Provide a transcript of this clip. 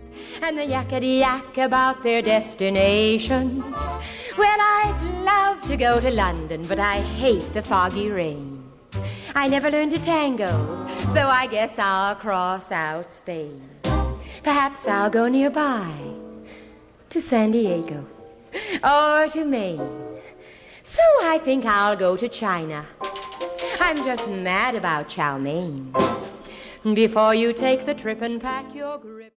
and the yakety-yak about their destinations. Well, I'd love to go to London, but I hate the foggy rain. I never learned to tango, so I guess I'll cross out Spain. Perhaps I'll go nearby to San Diego or to Maine. So I think I'll go to China. I'm just mad about chow mein. Before you take the trip and pack your grip.